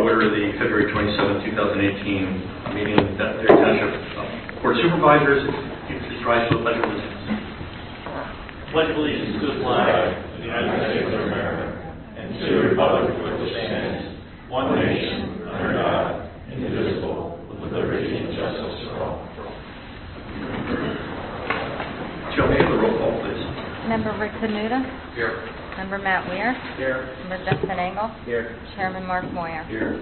to order the February 27, 2018 meeting of the Dairy Township Board of Supervisors. If you please rise for the Pledge of Allegiance. Pledge of allegiance to the flag of the United States of America and to the republic for which it stands, one nation, under God, indivisible, with liberty and justice for all. Joe, may I have the roll call, please? Member Rick Danuta. Here. Member Matt Weir. Here. Member Justin Engel. Here. Chairman Mark Moyer. Here.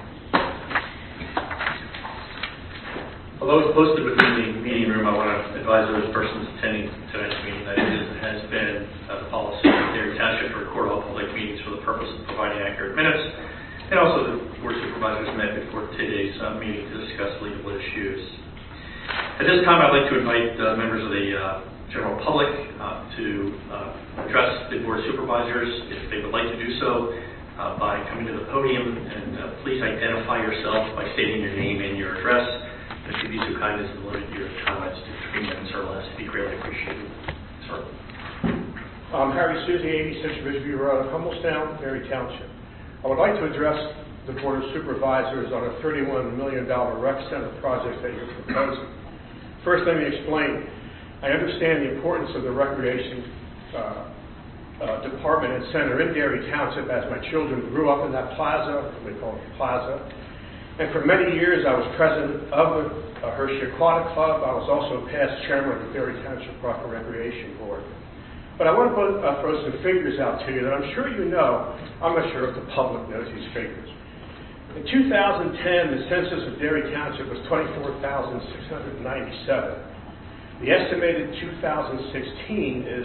Although it's posted within the meeting room, I want to advise those persons attending tonight's meeting that it has been the policy of Dairy Township to record all public meetings for the purpose of providing accurate minutes, and also the Board of Supervisors met before today's meeting to discuss legal issues. At this time, I'd like to invite members of the general public to address the Board of Supervisors if they would like to do so by coming to the podium, and please identify yourself by stating your name and your address. If you'd be so kind as to limit your comments to 3 minutes or less, it'd be greatly appreciated. Sir. I'm Harry Susie, 86 Ridgeview Road, Hummelstown, Dairy Township. I would like to address the Board of Supervisors on a $31 million rec center project that you're proposing. First, let me explain. I understand the importance of the recreation department and center in Dairy Township, as my children grew up in that plaza. We call it the plaza. And for many years, I was president of the Hershey Aquatic Club. I was also past chairman of the Dairy Township Park and Recreation Board. But I want to throw some figures out to you that I'm sure you know. I'm not sure if the public knows these figures. In 2010, the census of Dairy Township was 24,697. The estimated 2016 is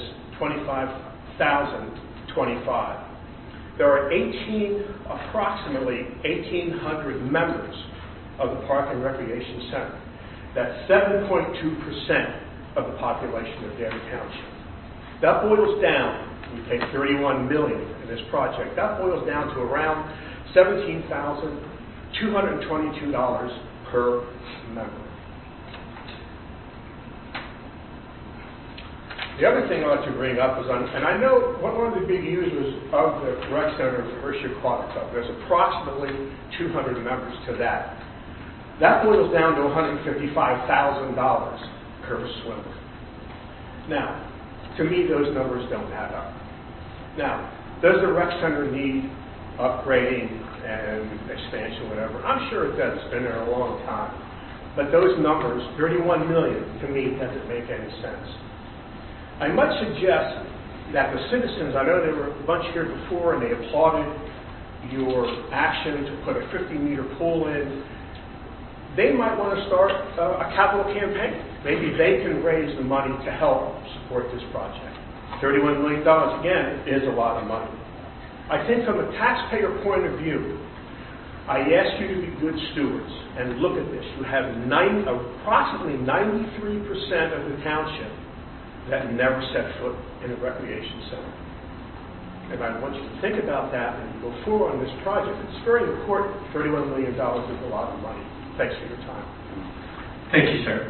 25,025. There are approximately 1,800 members of the Park and Recreation Center. That's 7.2% of the population of Dairy Township. That boils down, we take $31 million in this project, that boils down to around $17,222 per member. The other thing I want to bring up is, and I know one of the big users of the rec center is the Hershey Aquatic Club. There's approximately 200 members to that. That boils down to $155,000 per swimmer. Now, to me, those numbers don't add up. Now, does the rec center need upgrading and expansion, whatever? I'm sure it does. It's been there a long time. But those numbers, $31 million, to me, doesn't make any sense. I might suggest that the citizens, I know there were a bunch here before and they applauded your action to put a 50-meter pool in. They might want to start a capital campaign. Maybe they can raise the money to help support this project. $31 million, again, is a lot of money. I think from a taxpayer point of view, I ask you to be good stewards and look at this. You have approximately 93% of the township that never set foot in a recreation center. And I want you to think about that and go forward on this project. It's very important. $31 million is a lot of money. Thanks for your time. Thank you, sir.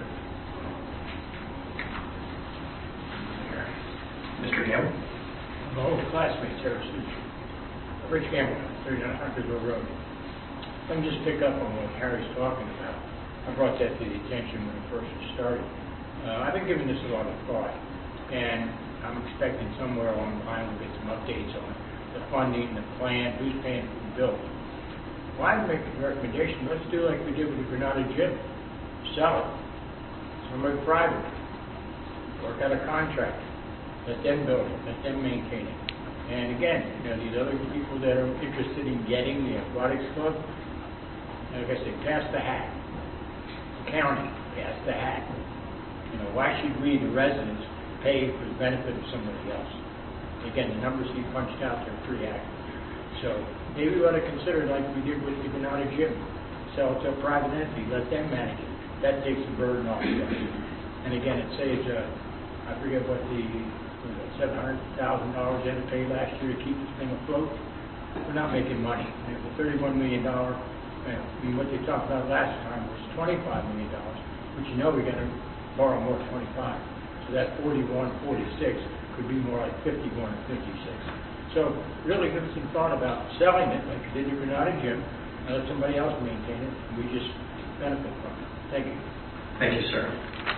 Mr. Gamble. My old classmate, Terry Suchi. Rich Gamble, 39 Huntersville Road. Let me just pick up on what Harry's talking about. I brought that to the attention when it first started. I've been giving this a lot of thought, and I'm expecting somewhere along the line we'll get some updates on the funding, the plan, who's paying for the bill. Well, I'd make a recommendation. Let's do like we did with the Granada Gym. Sell it. Somebody private. Work out a contract. Let them build it. Let them maintain it. And again, these other people that are interested in getting the aquatics club, like I said, pass the hat. The county, pass the hat. Why should we, the residents, pay for the benefit of somebody else? Again, the numbers he punched out, they're pretty accurate. So maybe we ought to consider like we did with the Granada Gym. Sell it to a private entity, let them manage it. That takes the burden off of us. And again, it saves, I forget what the $700,000 they had to pay last year to keep this thing afloat. We're not making money. And the $31 million, what they talked about last time was $25 million, which we're going to borrow more 25. So that 41, 46 could be more like 51 or 56. So really give us some thought about selling it like we did the Granada Gym, and let somebody else maintain it, and we just benefit from it. Thank you. Thank you, sir.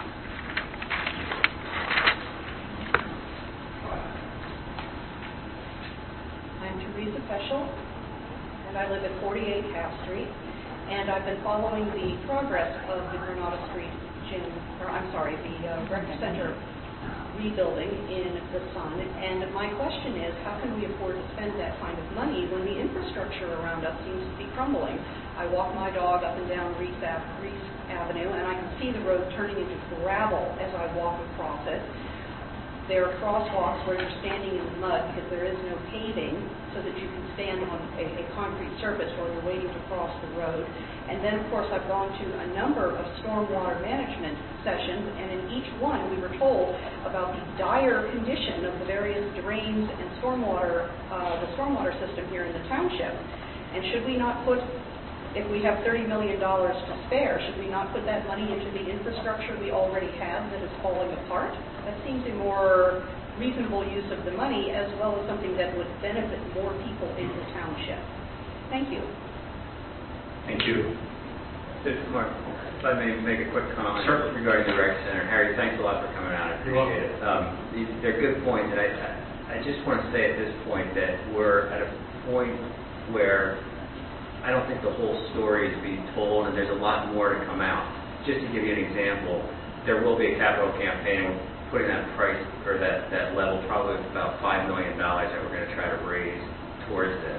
I'm Teresa Peschel, and I live at 48 Half Street, and I've been following the progress of the Granada Street the rec center rebuilding in the sun, and my question is, how can we afford to spend that kind of money when the infrastructure around us seems to be crumbling? I walk my dog up and down Reese Avenue, and I can see the road turning into gravel as I walk across it. There are crosswalks where you're standing in the mud because there is no paving so that you can stand on a concrete surface while you're waiting to cross the road. And then, of course, I've gone to a number of stormwater management sessions, and in each one we were told about the dire condition of the various drains and the stormwater system here in the township. And should we not put, if we have $30 million to spare, should we not put that money into the infrastructure we already have that is falling apart? That seems a more reasonable use of the money, as well as something that would benefit more people in the township. Thank you. Thank you. This is Mark. If I may make a quick comment Sure. regarding the rec center. Harry, thanks a lot for coming out. I appreciate it. They're good points, and I just want to say at this point that we're at a point where I don't think the whole story is being told, and there's a lot more to come out. Just to give you an example, there will be a capital campaign putting that price or that level probably about $5 million that we're going to try to raise towards this.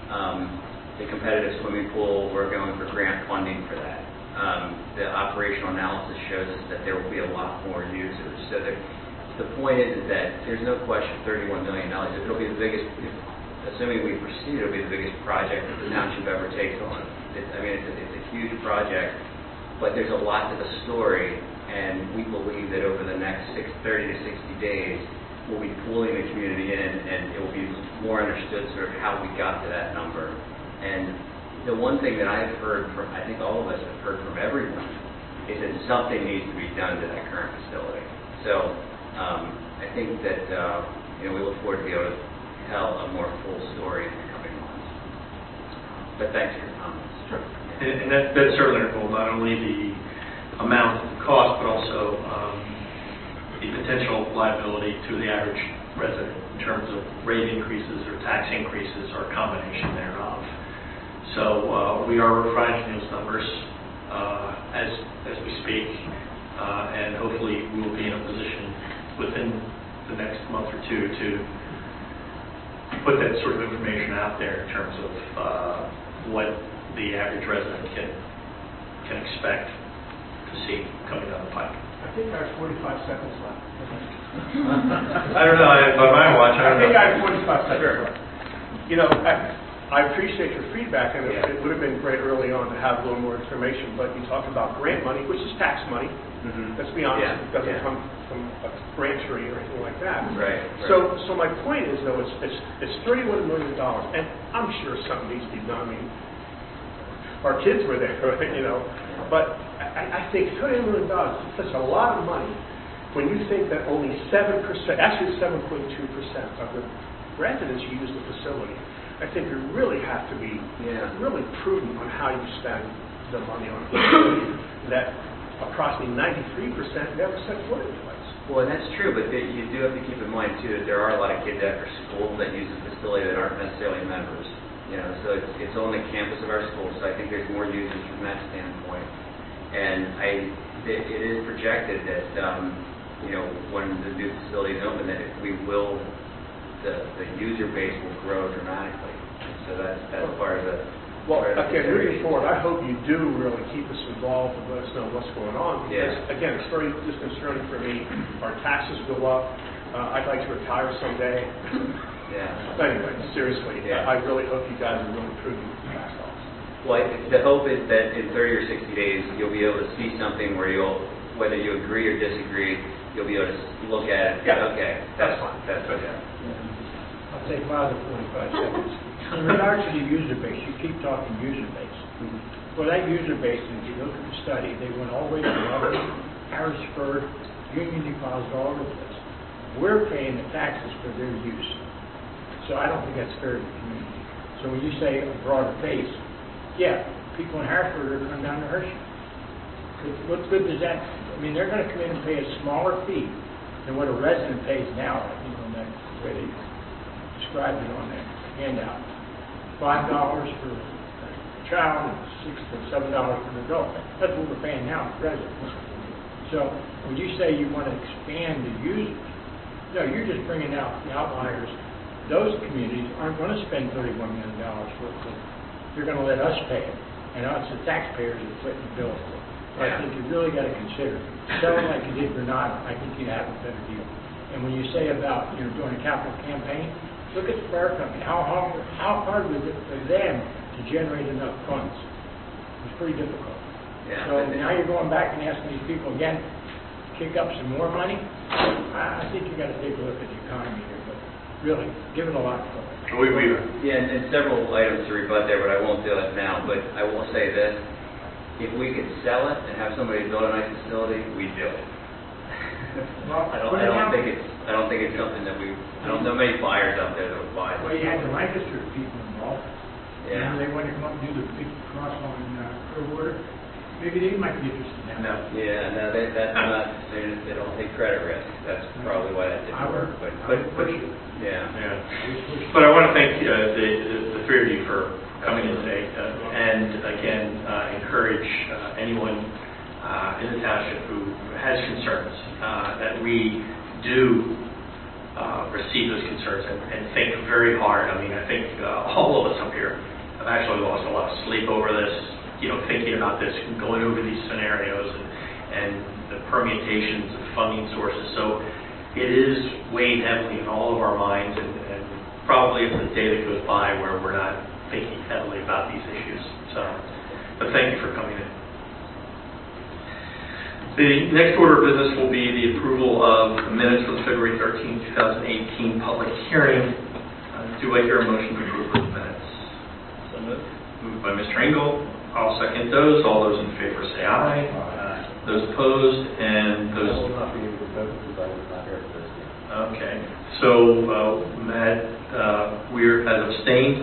The competitive swimming pool, we're going for grant funding for that. The operational analysis shows us that there will be a lot more users. So the point is that there's no question $31 million. It'll be the biggest, assuming we proceed, it'll be the biggest project that the township ever takes on. It's a huge project, but there's a lot to the story, and we believe that over the next 30 to 60 days, we'll be pulling the community in, and it will be more understood sort of how we got to that number. And the one thing that I've heard from, I think all of us have heard from everyone, is that something needs to be done to that current facility. So I think that we look forward to be able to tell a more full story in the coming months. But thanks for your comments. Sure. And that's certainly our goal, not only the amount of the cost, but also the potential liability to the average resident in terms of rate increases or tax increases or a combination thereof. So we are refining those numbers as we speak, and hopefully we will be in a position within the next month or two to put that sort of information out there in terms of what the average resident can expect to see coming down the pipe. I think I have 45 seconds left. I don't know, by my watch, I think I have 45 seconds left. I appreciate your feedback, and it would have been great early on to have a little more information, but you talk about grant money, which is tax money. Mm-hmm. Let's be honest, it doesn't come from a grant tree or anything like that. Right. So my point is, though, it's $31 million, and I'm sure something needs to be done. I mean, our kids were there, but I think $31 million is such a lot of money when you think that only 7%, actually 7.2% of the residents use the facility. I think you really have to be really prudent on how you spend the money on a facility that approximately 93% never set foot in place. Well, and that's true, but you do have to keep in mind, too, that there are a lot of kids after school that use the facility that aren't necessarily members. So it's on the campus of our school, so I think there's more users from that standpoint. And it is projected that, when the new facility is open, that the user base will grow dramatically. So that's part of the... Well, again, moving forward, I hope you do really keep us involved and let us know what's going on. Because, again, it's very disconcerting for me. Our taxes go up. I'd like to retire someday. But anyway, seriously, I really hope you guys are really prudent with tax laws. Well, the hope is that in 30 or 60 days, you'll be able to see something where whether you agree or disagree, you'll be able to look at it. Okay, that's fine. That's okay. I'll take my other 45 seconds. In regards to the user base, you keep talking user base. Mm-hmm. Well, that user base, if you look at the study, they went all the way to Robert, Harrisburg, Union Deposit, all over the place. We're paying the taxes for their use. So I don't think that's fair to the community. So when you say a broader base, yeah, people in Harrisburg are coming down to Hershey. 'Cause what good does that, I mean, they're gonna come in and pay a smaller fee than what a resident pays now, I think on that, way they described it on that handout. $5 for a child and $6 to $7 for an adult. That's what we're paying now for residents. So when you say you want to expand the users, no, you're just bringing out the outliers. Those communities aren't going to spend $31 million for it. They're going to let us pay it, and us, the taxpayers, are footing the bill for it. So I think you really got to consider selling like you did Granada. I think you'd have a better deal. And when you say about doing a capital campaign, look at the fire company. How hard was it for them to generate enough funds? It was pretty difficult. Yeah. So now you're going back and asking these people again, kick up some more money. I think you got to take a look at the economy here, but really, give it a lot of thought. Yeah, and several items to rebut there, but I won't do it now. But I will say this: if we could sell it and have somebody build a nice facility, we'd do it. Well, I don't think it's something that I don't know many buyers out there that would buy it. Well, you had the Lancaster people involved. Yeah. They want to come up and do the big cross on Clearwater. Maybe they might be interested in that. No. Yeah, no, that's not. They don't take credit risk. That's probably why that didn't work. But yeah. But I want to thank the three of you for coming in today, and again encourage anyone in the township who has concerns that we do receive those concerns and think very hard. I mean, I think all of us up here have actually lost a lot of sleep over this, thinking about this, going over these scenarios and the permutations of funding sources. So it is weighing heavily in all of our minds, and probably it's a day that goes by where we're not thinking heavily about these issues. So, but thank you for coming in. The next order of business will be the approval of the minutes for the February 13, 2018 public hearing. Do I hear a motion to approve those minutes? So moved. Moved by Mr. Engel. I'll second those. All those in favor say aye. Those opposed and those... I will not be able to vote because I was not here for this meeting. Okay. So Matt Weir has abstained.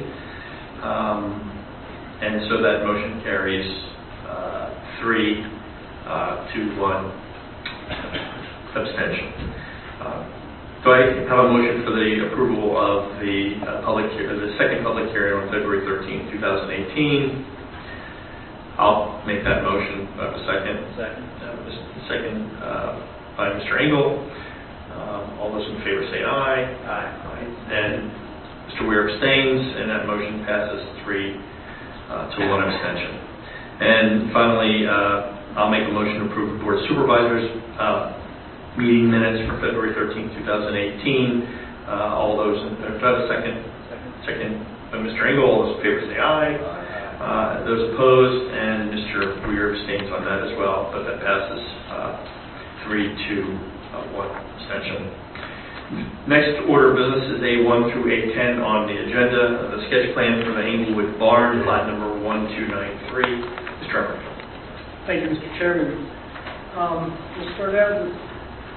And so that motion carries 3 to 1 abstention. Do I have a motion for the approval of the second public hearing on February 13, 2018? I'll make that motion. A second. Second by Mr. Engel. All those in favor say aye. Aye. And Mr. Weir abstains, and that motion passes 3 to 1 abstention. And finally, I'll make a motion to approve the Board of Supervisors meeting minutes for February 13, 2018. All those, do I have a second? Second by Mr. Engel. All those in favor say aye. Those opposed, and Mr. Weir abstains on that as well, but that passes 3 to 1 abstention. Next order of business is A1 through A10 on the agenda, the sketch plan for the Englewood Barn, plat number 1293. Mr. Everett. Thank you, Mr. Chairman. We'll start out with,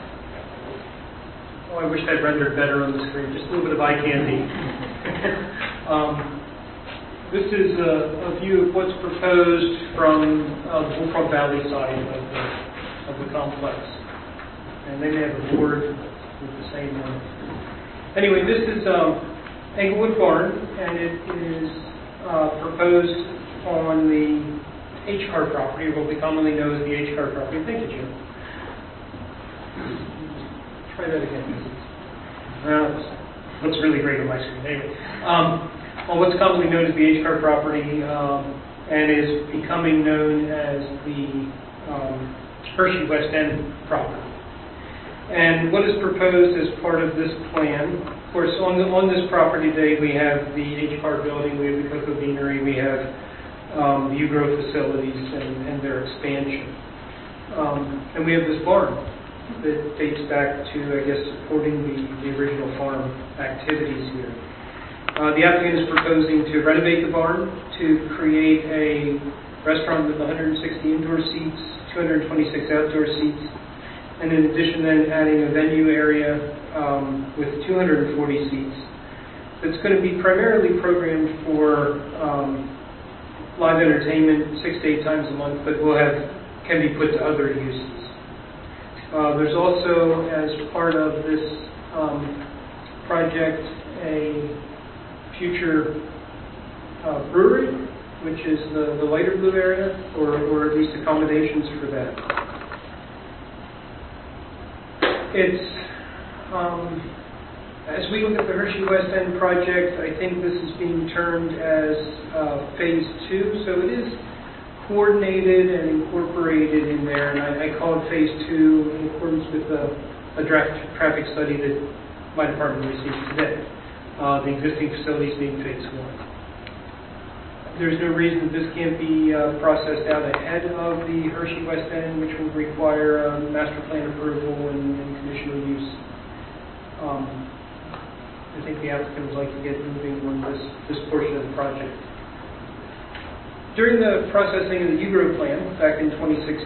I wish I'd rendered better on the screen, just a little bit of eye candy. This is a view of what's proposed from the Bullfrog Valley side of the complex. And they may have a board with the same one. Anyway, this is Englewood Barn, and it is proposed on the H-Car property, or what we commonly know as the H-Car property. Thank you, Jim. Try that again. Looks really great on my screen. Anyway, on what's commonly known as the H-Car property, and is becoming known as the Hershey West End property. And what is proposed as part of this plan, of course, on this property today we have the H-Car building, we have the Cocoa Beanery, we have the U-Grow facilities and their expansion. And we have this barn that dates back to, I guess, supporting the original farm activities here. The applicant is proposing to renovate the barn to create a restaurant with 160 indoor seats, 226 outdoor seats, and in addition then adding a venue area with 240 seats. It's going to be primarily programmed for live entertainment 6 to 8 times a month, but can be put to other uses. There's also, as part of this project, a future brewery, which is the lighter blue area, or at least accommodations for that. As we look at the Hershey West End project, I think this is being termed as Phase 2, so it is coordinated and incorporated in there, and I call it Phase 2 in accordance with a draft traffic study that my department received today. The existing facilities being Phase 1. There's no reason that this can't be processed out ahead of the Hershey West End, which would require master plan approval and conditional use. I think the applicant would like to get moving on this portion of the project. During the processing of the UGRO plan back in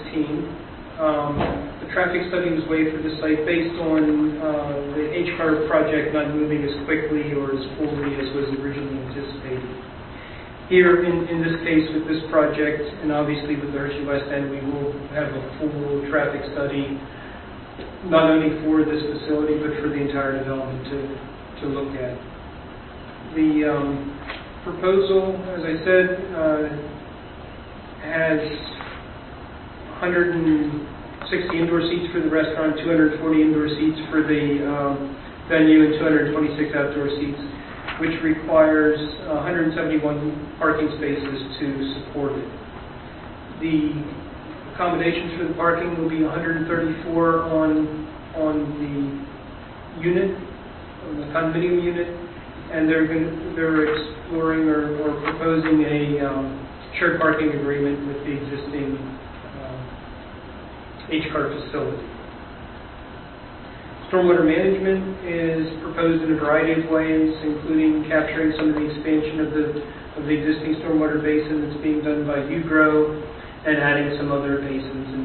2016, the traffic study was waived for the site based on the HCAR project not moving as quickly or as fully as was originally anticipated. Here, in this case, with this project, and obviously with the Hershey West End, we will have a full traffic study, not only for this facility, but for the entire development to look at. The proposal, as I said, has 160 indoor seats for the restaurant, 240 indoor seats for the venue, and 226 outdoor seats, which requires 171 parking spaces to support it. The accommodations for the parking will be 134 on the unit, on the condominium unit, and they're exploring or proposing a shared parking agreement with the existing HCAR facility. Stormwater management is proposed in a variety of ways, including capturing some of the expansion of the existing stormwater basin that's being done by UGRO, and adding some other basins and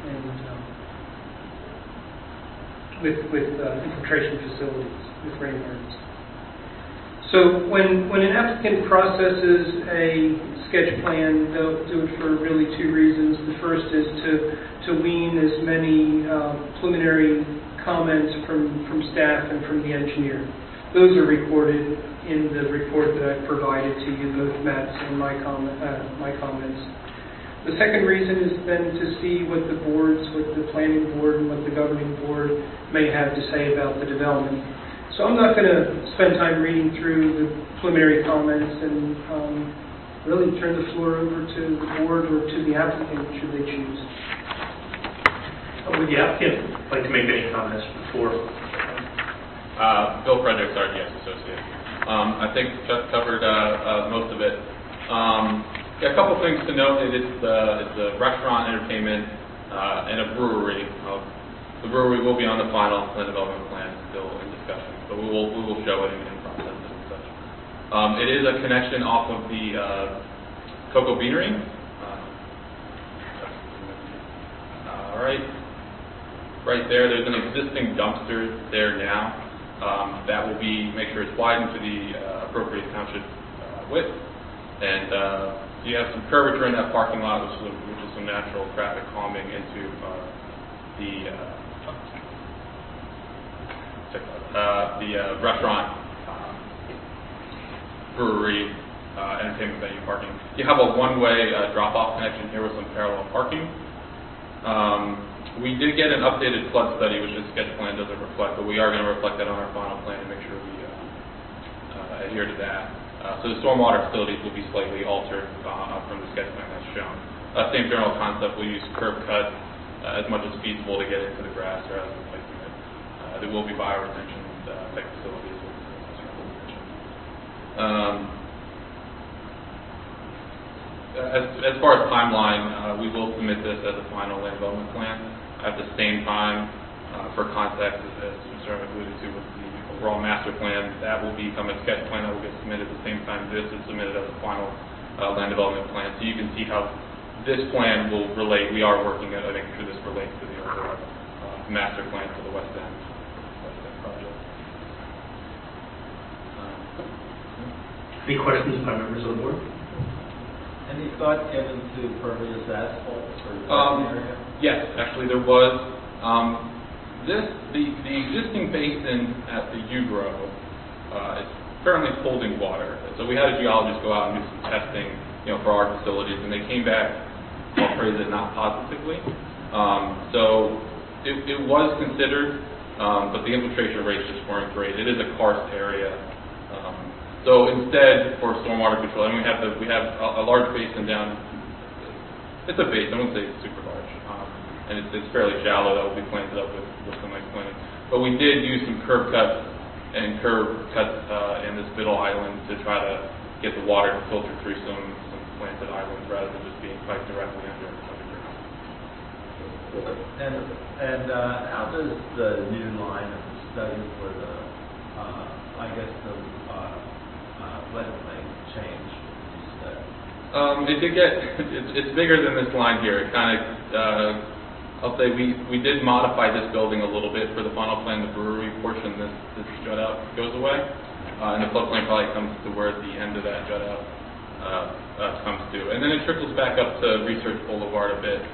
with infiltration facilities with rain gardens. So when an applicant processes a sketch plan, they'll do it for really two reasons. The first is to wean as many preliminary comments from staff and from the engineer. Those are recorded in the report that I've provided to you, both Matt's and my comments. The second reason is then to see what the planning board and what the governing board may have to say about the development. So I'm not going to spend time reading through the preliminary comments and really turn the floor over to the board or to the applicant should they choose. Would the applicant like to make any comments before? Bill Fredericks, RDS Associates. I think Chuck covered most of it. A couple things to note. It's a restaurant, entertainment, and a brewery. The brewery will be on the final land development plan, still in discussion, but we will show it in process and such. It is a connection off of the Cocoa Beanery. All right. Right there, there's an existing dumpster there now. That will make sure it's widened to the appropriate township width. And you have some curvature in that parking lot, which is some natural traffic calming into the restaurant, brewery, entertainment venue parking. You have a one-way drop-off connection here with some parallel parking. We did get an updated flood study, which the sketch plan doesn't reflect, but we are going to reflect that on our final plan to make sure we adhere to that. So the stormwater facilities will be slightly altered from the sketch plan that's shown. Same general concept, we'll use curb cut as much as feasible to get into the grass rather than replacing it. There will be bioretention type facilities. As far as timeline, we will submit this as a final land development plan. At the same time, for context, as Mr. Chairman alluded to with the overall master plan, that will become a sketch plan that will get submitted at the same time this is submitted as a final land development plan. So you can see how this plan will relate. We are working at, I think, sure this relates to the overall master plan for the West End project. Any questions by members of the board? And Any thought given to pervious asphalt for the area? Yes, actually there was. The existing basin at the U-Grow is currently holding water. So we had a geologist go out and do some testing, for our facilities, and they came back, I'll phrase it, not positively. So it was considered, but the infiltration rates just weren't great. It is a karst area. So instead, for stormwater control, and we have a large basin down. It's a basin. I wouldn't say it's super large, and it's fairly shallow. That will be planted up with some nice planting. But we did use some curb cuts in this middle island to try to get the water to filter through some planted islands rather than just being piped directly underground. And how does the new line of study for the, floodplain change? It did it's bigger than this line here. It kind of, I'll say we did modify this building a little bit for the final plan. The brewery portion, this jut out goes away, and the floodplain probably comes to where the end of that jut out comes to, and then it trickles back up to Research Boulevard a bit.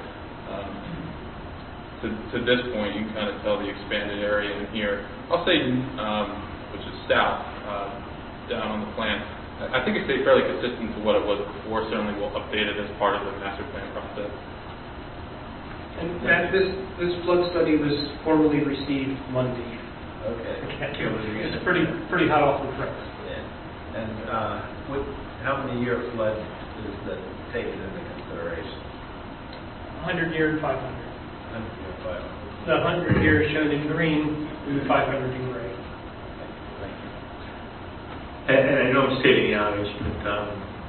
To this point, you can kind of tell the expanded area in here. I'll say, which is south, down on the plan. I think it stayed fairly consistent to what it was before. Certainly, we'll update it as part of the master plan process. And Matt, this flood study was formally received Monday. Okay. It's pretty hot off the press. Yeah. And how many year flood is that taken into consideration? 100-year and 500. 100-year, 500. The 100-year is shown in green, and the 500 in gray. Thank you. And I know I'm stating the obvious, but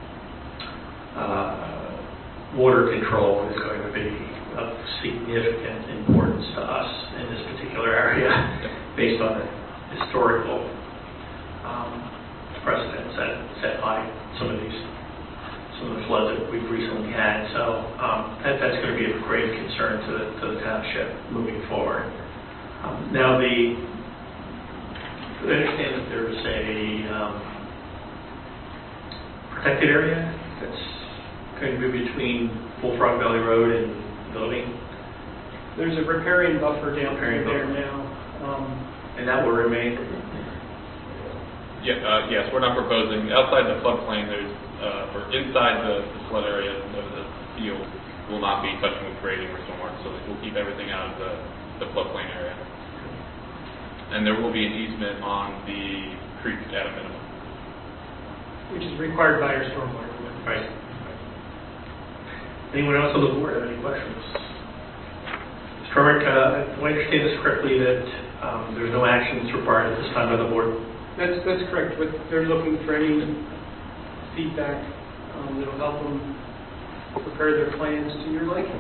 water control is going to be of significant importance to us in this particular area based on the historical precedents set by some of the floods that we've recently had. So that's going to be of great concern to the township moving forward. Now I understand that there's a protected area that's going to be between Bullfrog Valley Road and the building. There's a riparian buffer down there now. And that will remain? Yes, we're not proposing. Outside the floodplain, or inside the flood area, the field will not be touching with grading or stormwater, so we'll keep everything out of the floodplain area. And there will be an easement on the creek at a minimum. Which is required by our stormwater. Right. Anyone else on the board have any questions? Mr. Herrick, do I understand this correctly that there's no actions required at this time by the board? That's correct, but they're looking for any feedback that'll help them prepare their plans to your liking.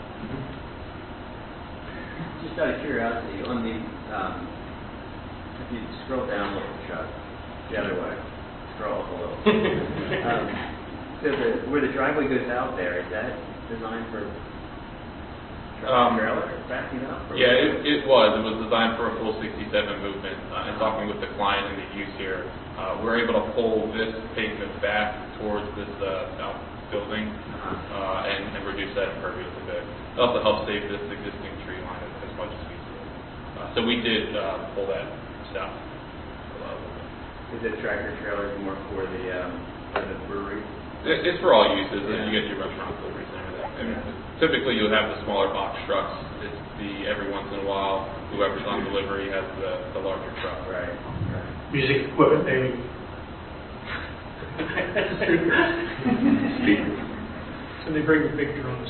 Just out of curiosity, on the if you scroll down a little, Chuck, the other way, scroll up a little. So where the driveway goes out there, is that designed for trailer backing up? Yeah, it was. It was designed for a full 67 movement. And talking with the client and the use here, we're able to pull this pavement back towards this south building and reduce that impervious a bit. It also helps save this existing tree line as much as we could. So we did pull that south. Is it tractor trailer more for the brewery? It's for all uses. You get your restaurant deliveries and everything. Typically, you'll have the smaller box trucks. It's every once in a while, whoever's on delivery has the larger truck. Right. Music equipment, maybe. So they bring the big drums.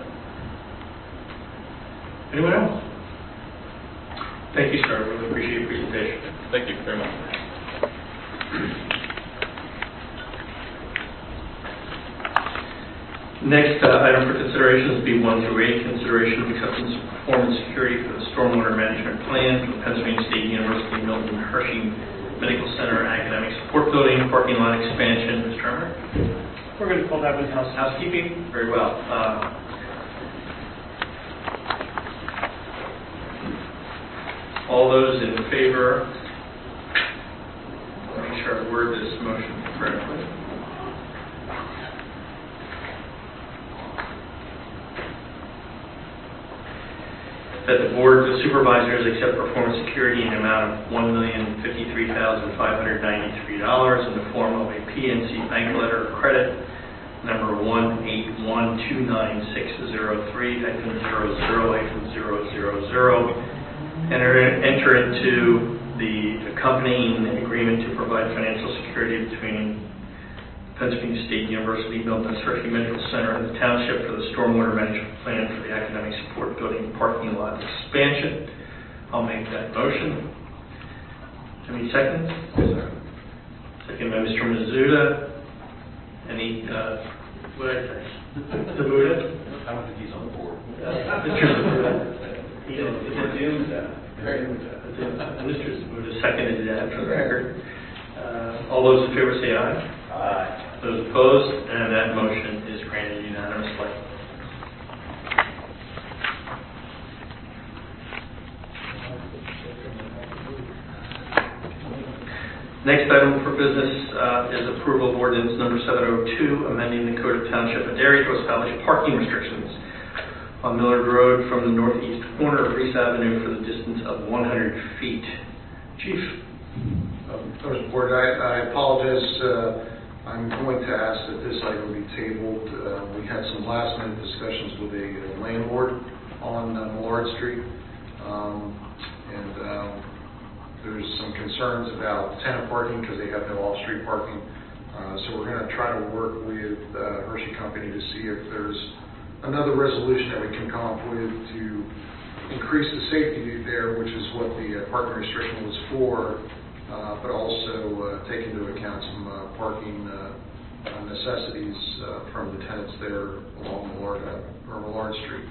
Anyone else? Thank you, sir. Really appreciate your presentation. Thank you very much. Next item for consideration is B1 through 8, consideration of acceptance of performance security for the stormwater management plan for the Pennsylvania State University Milton Hershey Medical Center Academic Support Building parking lot expansion. Mr. Herrick? We're going to call that with Housekeeping? Very well. All those in favor? Make sure I word this motion correctly. that the Board of Supervisors accept performance security in the amount of $1,053,593 in the form of a PNC Bank letter of credit number 18129603000, and enter into the accompanying agreement to provide financial security between Pennsylvania State University, Milton Hershey Medical Center, and the Township for the Stormwater Management Plan for the Academic Support Building Parking Lot Expansion. I'll make that motion. Any seconds? Second by Mr. Mizuta. Any, what did I say? Zabuda? I don't think he's on the board. Mr. Zabuda. Mr. Zabuda seconded that for the record. All those in favor say aye. Aye. Those opposed, and that motion is granted unanimously. Next item for business is approval of ordinance number 702, amending the Code of Township of Derry to establish parking restrictions on Millard Road from the northeast corner of Reese Avenue for the distance of 100 feet. Chief? Members of the board, I apologize. I'm going to ask that this item be tabled. We had some last-minute discussions with a landlord on Millard Street, and there's some concerns about tenant parking because they have no off-street parking. So we're going to try to work with Hershey Company to see if there's another resolution that we can come up with to increase the safety there, which is what the parking restriction was for. But also take into account some parking necessities from the tenants there along Millard Street.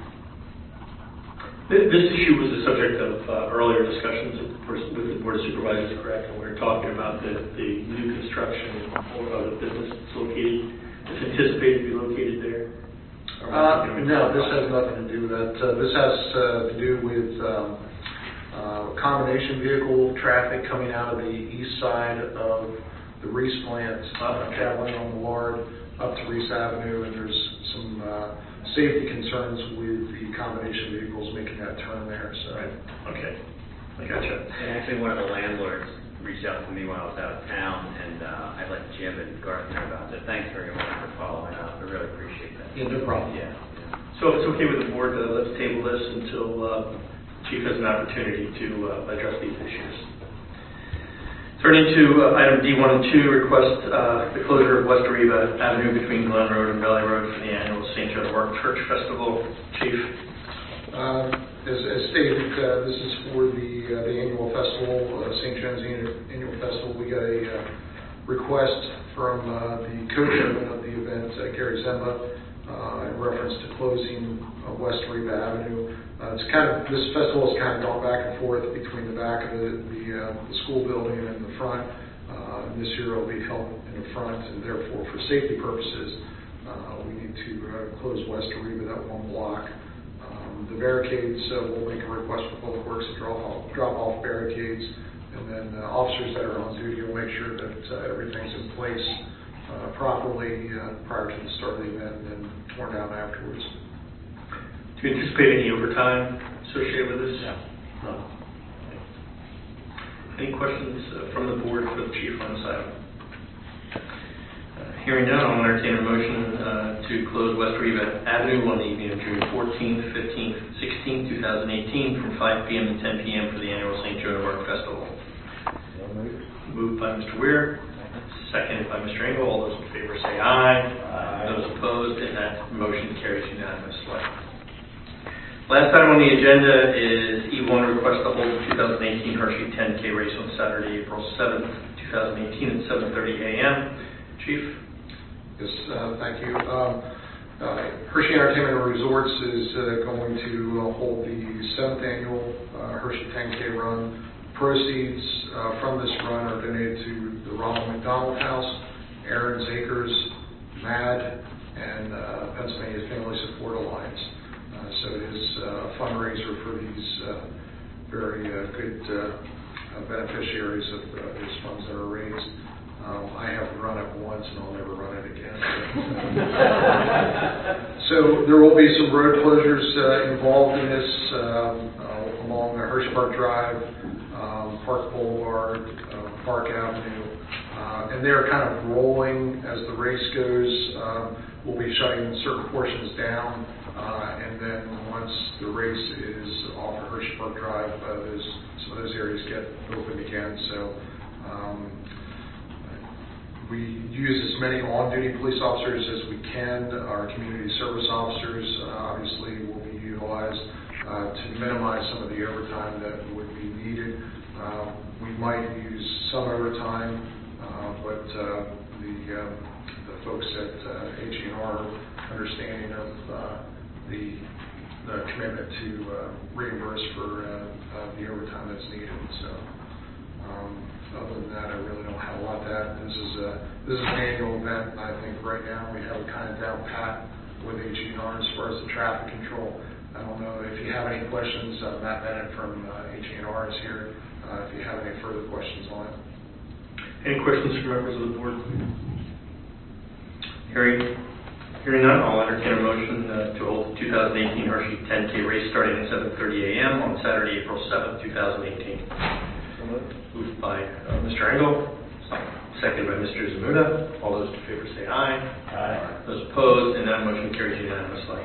This issue was the subject of earlier discussions with the Board of Supervisors, correct? And we were talking about the new construction of the business that's located, it's anticipated to be located there? No, this has nothing to do with that. This has to do with combination vehicle traffic coming out of the east side of the Reese plant, traveling on Millard up to Reese Avenue, and there's some safety concerns with the combination vehicles making that turn there. So. Right. Okay. I gotcha. And actually, one of the landlords reached out to me while I was out of town, and I let Jim and Garth know about it. Thanks very much for following up. I really appreciate that. Yeah, no problem. Yeah. So if it's okay with the board, let's table this until Chief has an opportunity to address these issues. Turning to item D1 and 2, request the closure of West Ariba Avenue between Glen Road and Valley Road for the annual St. Joan of Arc Church Festival. Chief? As stated, this is for the annual festival, St. John's annual festival. We got a request from the co-chairman of the event, Gary Zemba, in reference to closing West Ariba Avenue. This festival has kind of gone back and forth between the back of the school building and the front. This year it will be held in the front, and therefore, for safety purposes, we need to close West Ariba, that one block. The barricades, we'll make a request for Public Works to drop off barricades, and then officers that are on duty will make sure that everything's in place properly prior to the start of the event, and then torn down afterwards. Do you anticipate any overtime associated with this? No. Any questions from the board for the chief on this item? Hearing none, I'll entertain a motion to close West Ariba Avenue on the evening of June 14th, 15th, 16th, 2018 from 5 p.m. to 10 p.m. for the annual St. Joan of Arc Festival. Moved by Mr. Weir, seconded by Mr. Engel. All those in favor say aye. Aye. Those opposed, and that motion carries unanimously. Last item on the agenda is E1, request to hold the 2018 Hershey 10K race on Saturday, April 7th, 2018 at 7:30 a.m. Chief? Yes, thank you. Hershey Entertainment and Resorts is going to hold the 7th annual Hershey 10K run. Proceeds from this run are donated to the Ronald McDonald House, Aaron's Acres, MAD, and Pennsylvania Family Support Alliance. So it is a fundraiser for these very good beneficiaries of these funds that are raised. I have run it once and I'll never run it again. So there will be some road closures involved in this along Hershey Park Drive, Park Boulevard, Park Avenue, and they're kind of rolling as the race goes. We'll be shutting certain portions down, and then once the race is off of Hershey Park Drive, some of those areas get opened again. So we use as many on-duty police officers as we can. Our community service officers obviously will be utilized to minimize some of the overtime that would be needed. We might use some overtime, but the folks at HENR understanding of the commitment to reimburse for the overtime that's needed. So other than that, I really don't have a lot to add. This is an annual event, and I think right now we have it kind of down pat with HENR as far as the traffic control. I don't know if you have any questions. Matt Bennett from HENR is here. If you have any further questions on it. Any questions from members of the board? Hearing none, I'll entertain a motion to hold the 2018 Hershey 10K race starting at 7:30 a.m. on Saturday, April 7th, 2018. Moved by Mr. Engel, seconded by Mr. Zamuda. All those in favor say aye. Aye. Those opposed, and that motion carries unanimously.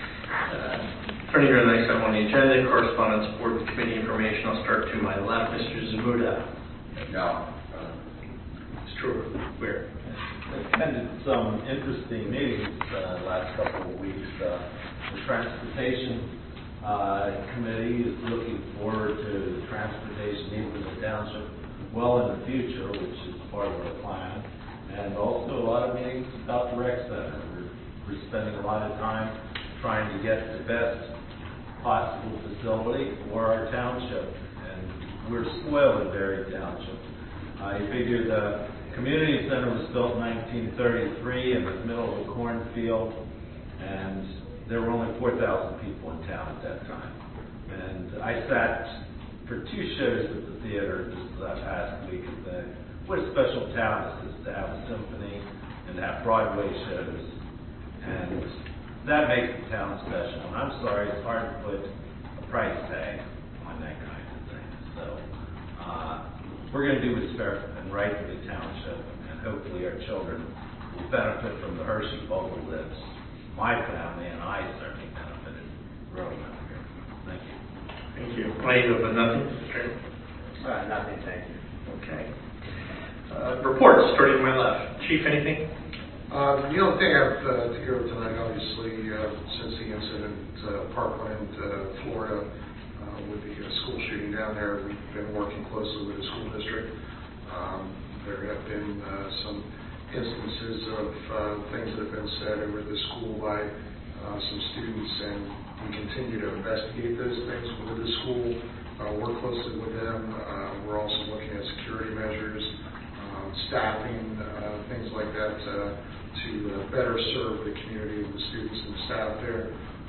Turning to the next item on the agenda, correspondence, board and committee information. I'll start to my left. Mr. Zamuda. No. It's true. Where? Attended some interesting meetings last couple of weeks. The Transportation Committee is looking forward to the transportation needs in the township well in the future, which is part of our plan. And also a lot of meetings about the rec center. We're spending a lot of time trying to get the best possible facility for our township. And we're spoiled in Berry Township. You figure the community center was built in 1933 in the middle of a cornfield, and there were only 4,000 people in town at that time. And I sat for 2 shows at the theater just last week and said, what a special town this is to have a symphony and to have Broadway shows. And that makes the town special. And I'm sorry, it's hard to put a price tag on that kind of thing. So we're going to do what's fair and right for the township, and hopefully our children will benefit from the Hershey local lives. My family and I certainly benefited growing up here. Thank you. Thank you. Anything but nothing, Mr. Chairman? Nothing, thank you. Okay. Reports, starting to my left. Chief, anything? The only thing I have to go tonight, obviously, since the incident Parkland, Florida, with the school shooting down there, we've been working closely with the school district. There have been some instances of things that have been said over the school by some students, and we continue to investigate those things with the school, work closely with them. We're also looking at security measures, staffing, things like that to better serve the community, the students and the staff there.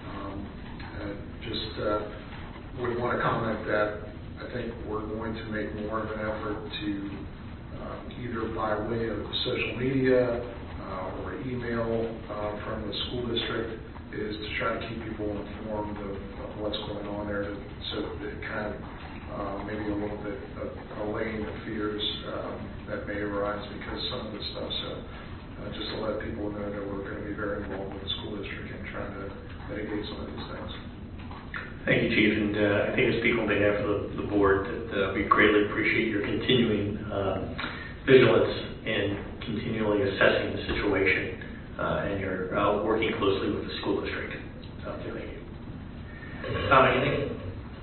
Would want to comment that I think we're going to make more of an effort to either by way of social media or email from the school district is to try to keep people informed of what's going on there, so that it kind of maybe a little bit of allaying the fears that may arise because of some of this stuff. So just to let people know that we're going to be very involved with the school district and trying to mitigate some of these things. Thank you, Chief, and I think I speak on behalf of the board that we greatly appreciate your continuing vigilance in continually assessing the situation, and you're working closely with the school district. So, thank you. Tom, anything?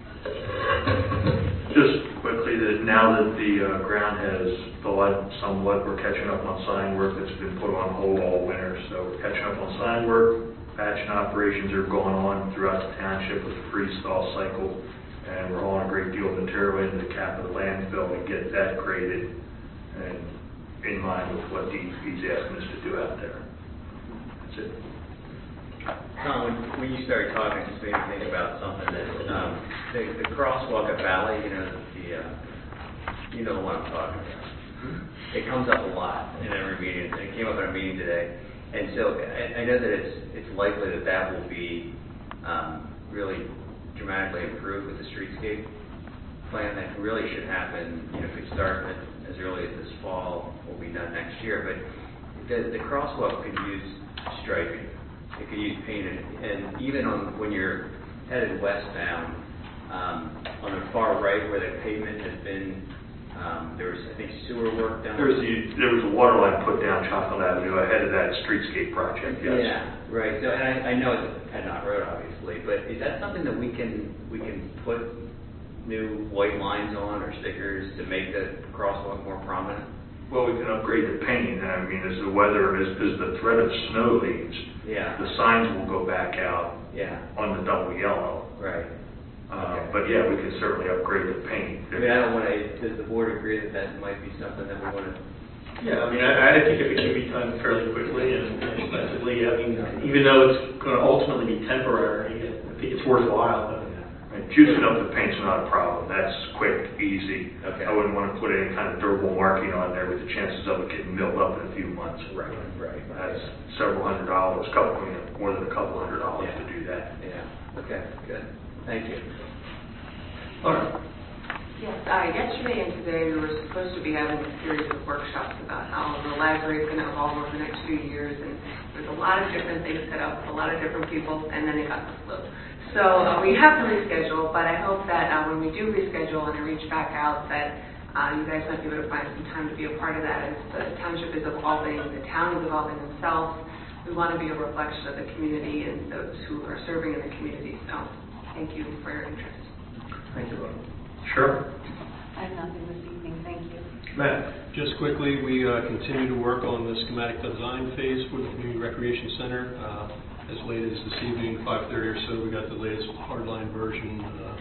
Just quickly, that now that the ground has thawed somewhat, we're catching up on sign work that's been put on hold all winter. So we're catching up on sign work. Patching operations are going on throughout the township with the freeze-thaw cycle, and we're hauling a great deal of material into the cap of the landfill to get that graded and in line with what DEP's asking us to do out there. That's it. Tom, when you started talking, it just made me think about something that the crosswalk at Valley, you know what I'm talking about. It comes up a lot in every meeting. It came up in our meeting today. And so I know that it's likely that will be really dramatically improved with the streetscape plan. That really should happen, if we start as early as this fall, will be done next year. But the crosswalk could use striping. It could use painted. And even when you're headed westbound, on the far right where the pavement has been, there was, I think, sewer work done. There was a water line put down Chapel Avenue ahead of that streetscape project, yes. Yeah, right. So, and I know it's a Padnock Road, obviously, but is that something that we can put new white lines on or stickers to make the crosswalk more prominent? Well, we can upgrade the paint. I mean, as the threat of snow leaves, the signs will go back out on the double yellow. Right. But yeah, we can certainly upgrade the paint. I mean, I don't want to. Does the board agree that might be something that we want to? Yeah, I mean, I think if it can be done fairly quickly and inexpensively, I mean, even though it's going to ultimately be temporary, I think it's worthwhile. Juicing up the paint's not a problem. That's quick, easy. Okay. I wouldn't want to put any kind of durable marking on there with the chances of it getting milled up in a few months. Right. That's several $100, more than a couple $100 to do that. Yeah. Okay. Good. Thank you. All right. Yes, yesterday and today we were supposed to be having a series of workshops about how the library is going to evolve over the next few years, and there's a lot of different things set up with a lot of different people, and then it got flipped. So we have to reschedule, but I hope that when we do reschedule and I reach back out that you guys might be able to find some time to be a part of that. As the township is evolving, the town is evolving themselves. We want to be a reflection of the community and those who are serving in the community. So thank you for your interest. Thank you, Rob. Sure. I have nothing this evening, thank you. Matt. Just quickly, we continue to work on the schematic design phase for the Community Recreation Center. As late as this evening, 5:30 or so, we got the latest hardline version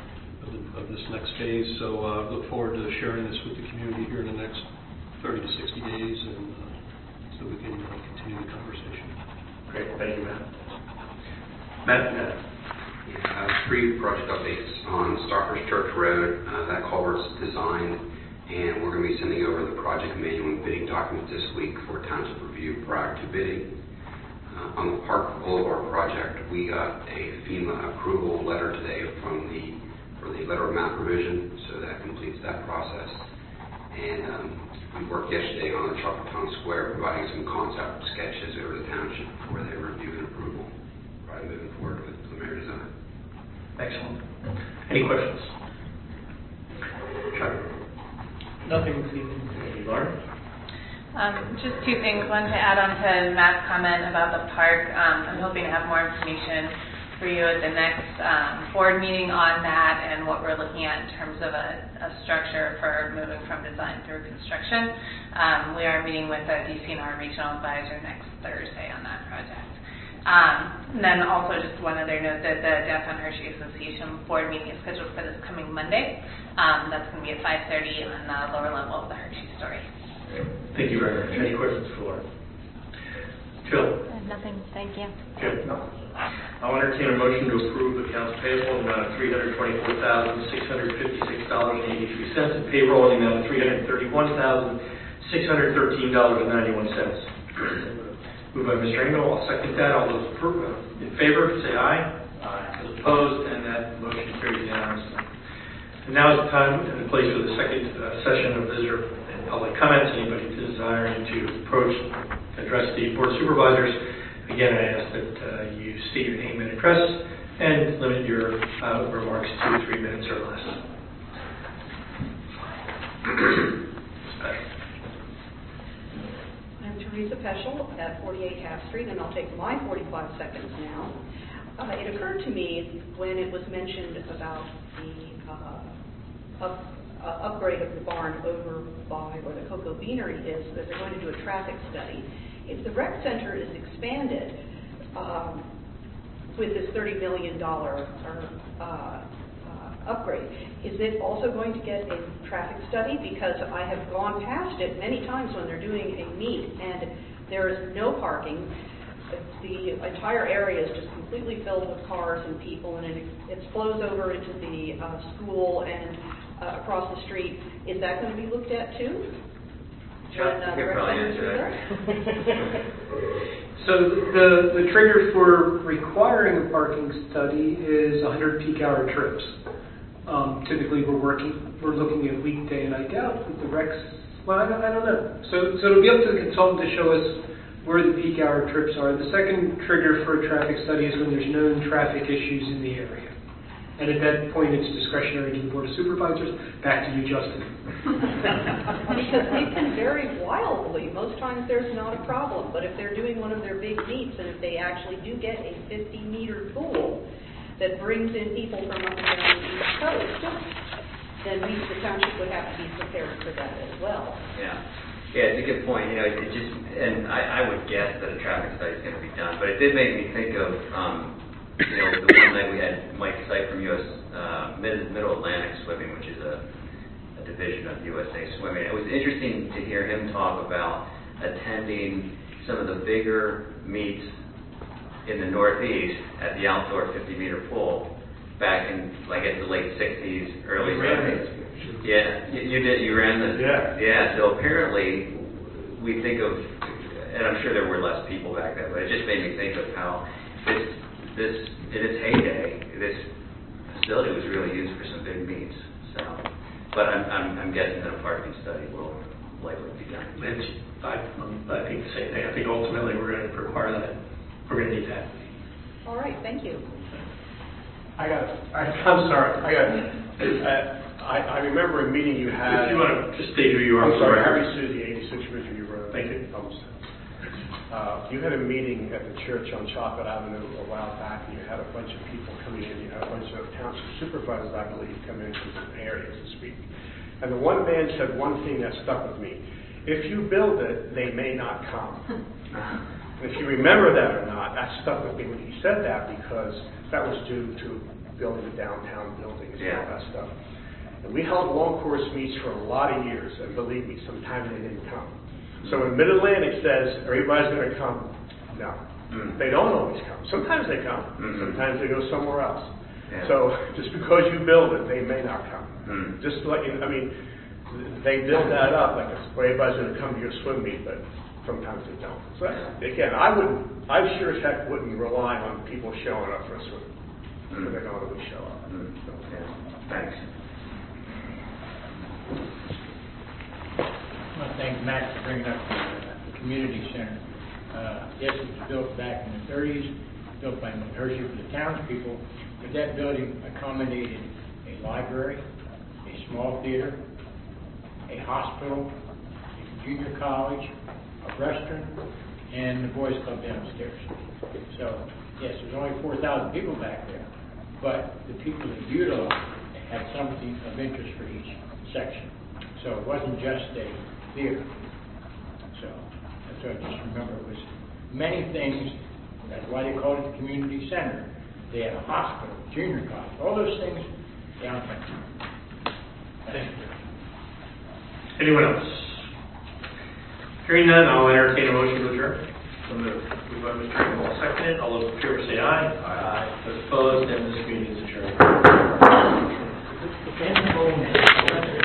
of this next phase. So look forward to sharing this with the community here in the next 30 to 60 days, and so we can continue the conversation. Great, thank you, Matt. Matt. 3 project updates on Stockbridge Church Road. That culvert's designed, and we're going to be sending over the project manual and bidding documents this week for township review prior to bidding. On the Park Boulevard project, we got a FEMA approval letter today for the letter of map revision, so that completes that process. And we worked yesterday on the Chocolatown Square, providing some concept sketches over the township before they review and approval, probably moving forward with preliminary design. Excellent. Any questions? Chuck? Nothing this evening. Lauren? Just 2 things. One, to add on to Matt's comment about the park. I'm hoping to have more information for you at the next board meeting on that and what we're looking at in terms of a structure for moving from design through construction. We are meeting with a DCNR regional advisor next Thursday on that project. And then also just one other note that the Downtown Hershey Association board meeting is scheduled for this coming Monday. That's going to be at 5:30 on the lower level of the Hershey story. Thank you very much. Any questions for Laura? Jill? Nothing, thank you. Good. I'll entertain a motion to approve accounts payable in the amount of $324,656.83 and payroll in the amount of $331,613.91. Moved by Mr. Engel. I'll second that. All those in favor, say aye. Aye. Those opposed, and that motion carries unanimously. And now is the time and the place for the second session of visitor and public comments. Anybody desiring to approach, address the Board of Supervisors. Again, I ask that you state your name and address and limit your remarks to 3 minutes or less. I'm Teresa Peschel at 48 Half Street, and I'll take my 45 seconds now. It occurred to me when it was mentioned about the upgrade of the barn over by where the Cocoa Beanery is, that they're going to do a traffic study. If the rec center is expanded with this $30 million upgrade, is it also going to get a traffic study? Because I have gone past it many times when they're doing a meet, and there is no parking. The entire area is just completely filled with cars and people, and it flows over into the school and across the street. Is that going to be looked at too? Chuck, you could probably answer that. So the trigger for requiring a parking study is 100 peak hour trips. Typically, we're looking at weekday, and I doubt that the recs. Well, I don't know. So it'll be up to the consultant to show us where the peak hour trips are. The second trigger for a traffic study is when there's known traffic issues in the area. And at that point, it's discretionary to the Board of Supervisors. Back to you, Justin. Because it can vary wildly. Most times there's not a problem, but if they're doing one of their big meets, and if they actually do get a 50-meter pool that brings in people from up and down the East Coast, then the township would have to be prepared for that as well. Yeah. Yeah, it's a good point. You know, it just, and I would guess that a traffic study is going to be done, but it did make me think of, you know, the one night we had Mike Syke from U.S. Middle Atlantic Swimming, which is a division of USA Swimming. It was interesting to hear him talk about attending some of the bigger meets in the Northeast at the outdoor 50-meter pool back in, like, in the late 60s, early 70s. Yeah, you did. You ran this. Yeah. Yeah. So apparently, we think of, and I'm sure there were less people back then, but it just made me think of how this in its heyday, this facility was really used for some big meets. So, but I'm guessing that a parking study will likely be done. I think the same thing. I think ultimately we're going to require that. We're going to need that. All right, thank you. I'm sorry. I remember a meeting you had. If you want to just state who you are. I'm sorry, Harry Suzy, 86 Ridgeview Road. Thank you. You had a meeting at the church on Chocolate Avenue a while back, and you had a bunch of people coming in. You had a bunch of township supervisors, I believe, come in from different areas to speak. And the one man said one thing that stuck with me. If you build it, they may not come. And if you remember that or not, that stuck with me when he said that, because that was due to building the downtown buildings and all that stuff. And we held long course meets for a lot of years, and believe me, sometimes they didn't come. So when Mid-Atlantic says everybody's going to come, no. They don't always come. Sometimes they come. Sometimes they go somewhere else. Yeah. So just because you build it, they may not come. Just like, I mean, they build that up like everybody's going to come to your swim meet, but sometimes they don't. So again, I sure as heck wouldn't rely on people showing up for a swim. Because they don't always show up. So, Thanks. I want to thank Matt for bringing up the community center. Yes, it was built back in the 30s, built by Hershey for the townspeople, but that building accommodated a library, a small theater, a hospital, a junior college, a restaurant, and the boys club downstairs. So, yes, there's only 4,000 people back there, but the people that utilized it had something of interest for each section. So it wasn't just a theater. So that's what I just remember. It was many things. That's why they called it the community center. They had a hospital, junior college, all those things downtown. Thank you. Anyone else? Hearing none, I'll entertain a motion to adjourn. So moved. Moved by Mr. Campbell, seconded. All those in favor say aye. Aye. Those opposed, and this meeting is adjourned.